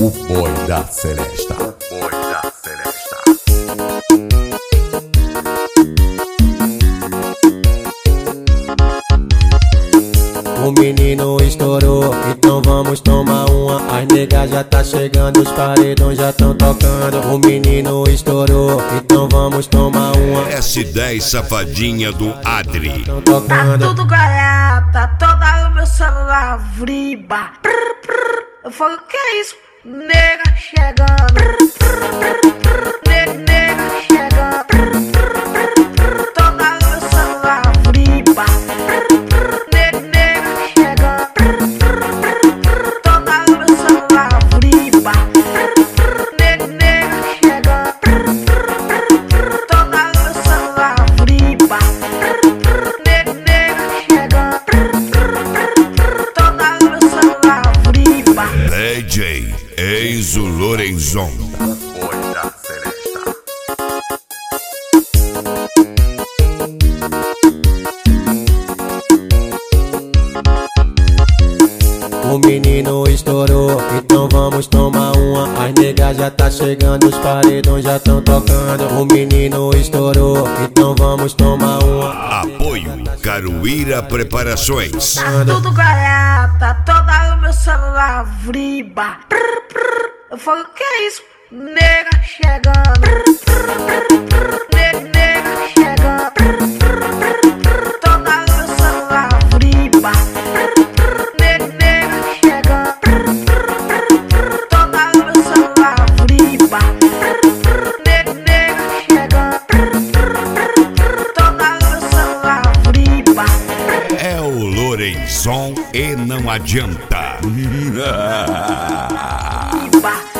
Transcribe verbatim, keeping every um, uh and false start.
O boy da Celesta. O boy da Celesta. O menino estourou, então vamos tomar uma. As negas já tá chegando, os paredões já tão tocando. O menino estourou, então vamos tomar uma. S dez Safadinha do Adri. Tão Tá tocando. tudo garata, toda o meu celular vriba. Prr, prr. Eu falo, que é isso? Nega chegando. Prr, prr, prr, prr. Ne- Nega chegando. Prr, prr, prr. Toda o meu celular vriba. Prr, prr. Ne- Nega chegando. Prr, prr, prr. Toda o meu celular vriba. Prr, prr. Ne- Nega chegando. Prr, prr, prr. Toda o meu celular vriba. Prr, prr. Ne- Nega chegando. Prr, prr, prr. Toda o meu celular vriba. D J Enzo Lorenzon. O boy da Celesta. O menino estourou, então vamos tomar uma. As negas já tá chegando, os paredões já tão tocando. O menino estourou, então vamos tomar uma. Apoio Caruíra Preparações. Tá tudo garata, toda o meu celular vriba. Prr, prr. Eu falo, que é isso? Nega chegando. Prr, prr, prr, prr. Ne- Nega chegando. Prr, prr, prr. Toda o meu celular vriba. Prr, prr. Ne- Nega chegando. Prr, prr, prr. Toda o meu celular vriba. Prr, prr. Ne- Nega chegando. Prr, prr, prr. Toda o meu celular vriba. É o Lorenzon e não adianta. Vriba.